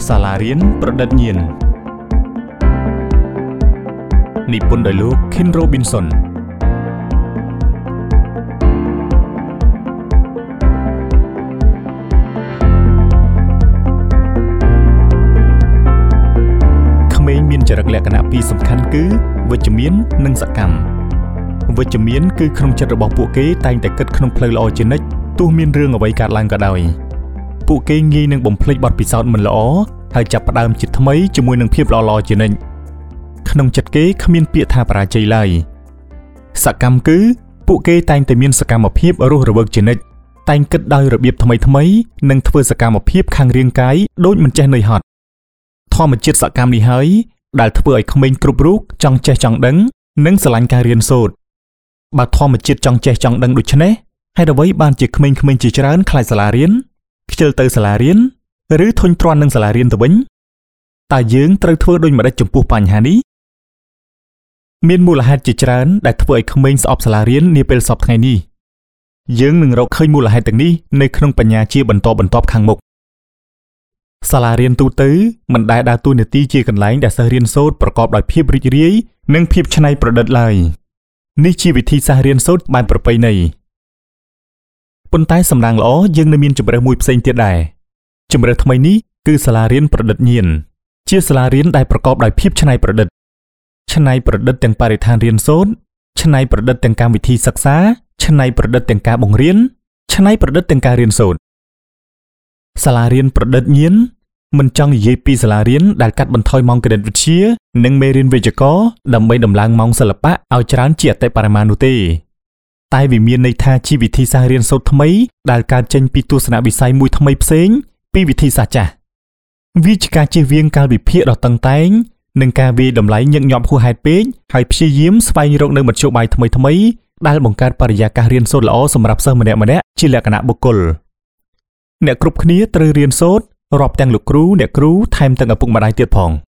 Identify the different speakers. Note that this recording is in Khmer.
Speaker 1: សាលារៀនប្រឌិតញៀននិពន្ធដោយលោក Ken Robinson ក្មេងមានចរិតលក្ខណៈពីរសំខាន់គឺវិជ្ជមាននិងសកម្មវិជ្ជមានគឺក្នុងចិត្តរបស់ពួកគេតែងតែគិតក្នុងផ្លូវល្អជានិច្ចទោះមានរឿងអ្វីកើតឡើងក៏ដោយពួកគេងាយនឹងបំភ្លេចបទពិសោធន៍មិនល្អហើយចាប់ផ្ដើមជាថ្មីជាមួយនឹងភាពល្អៗជានិច្ចក្នុងចិត្តគេគ្មានពាក្យថាបរាជ័យឡើយសកម្មគឺពួកគេតែងតែមានសកម្មភាពរស់រវើកជានិច្ចតែងគិតដោយរបៀបថ្មីៗនិងធ្វើសកម្មភាពខាងរាងកាយដូចមិនចេះនឿយហត់ធម្មជាតិសកម្មនេះហើយដែលធ្វើឲ្យក្មេងគ្រប់រូបចង់ចេះចង់ដឹងនិងស្រឡាញ់ការរៀនសូត្របើធម្មជាតិចង់ចេះចង់ដឹងដូច្នេះហេតុអ្វីបានជាក្មេងៗជាច្រើនខ្លាចសាលារៀនខ្ជិលទៅសាលារៀនឬធុញទ្រាន់នឹងសាលារៀនទៅវិញតើយើងត្រូវធ្វើដូចម្តេចចំពោះបញ្ហានេះមានមូលហេតុជាច្រើនដែលធ្វើឲ្យក្មេងស្អប់សាលារៀននាពេលសប្តាហ៍ថ្ងៃនេះយើងនឹងរកឃើញមូលហេតុទាំងនេះនៅក្នុងបញ្ញាជាបន្តបន្ទាប់ខាងមុខសាលារៀនទូទៅមិនដែលដើរតួនាទីជាកន្លែងដែលសិស្សរៀនសូត្រប្រកបដោយភាពរីករាយនិងភាពច្នៃប្រឌិតឡើយនេះជាវិធីសាស្ត្ររៀនសូត្របែបប្រពៃណីប៉ុន្តែសំណាងល្អយើងនៅមានជម្រើសមួយផ្សេងទៀតដែរជម្រើសថ្មីនេះគឺសាលារៀនប្រឌិតញៀនជាសាលារៀនដែលប្រកបដោយភាពច្នៃប្រឌិតទាំងបរិស្ថានរៀនសូត្រច្នៃប្រឌិតទាំងកម្មវិធីសិក្សាច្នៃប្រឌិតទាំងការបង្រៀនច្នៃប្រឌិតទាំងការរៀនសូត្រសាលារៀនប្រឌិតញៀនមិនចង់និយាយពីសាលារៀនដែលកាត់បន្ថយម៉ោងគណិតវិទ្យានិងមេរៀនវេយ្យាករណ៍ដើម្បីដំឡើងម៉ោងសិល្បៈឲ្យច្រើនជាអតិបរមានោះទេតែវាមានន័យថាជាវិធីសាស្ត្ររៀនសូត្រថ្មីដែលកើតចេញពីទស្សនវិស័យមួយថ្មីផ្សេងពីវិធីសាស្ត្រចាស់វាជាការជៀសវាងកាលវិភាគដ៏តឹងតែងនិងការវាយតម្លៃញឹកញាប់ហួសហេតុពេកហើយព្យាយាមស្វែងរកនៅមធ្យោបាយថ្មីដែលបង្កើតបរិយាកាសរៀនសូត្រល្អសម្រាប់សិស្សម្នាក់ៗជាលក្ខណៈបុគ្គលអ្នកគ្រប់គ្នាត្រូវរៀនសូត្ររាប់ទាំងលោកគ្រូអ្នកគ្រូថែមទាំងឪពុកម្ដាយទៀតផង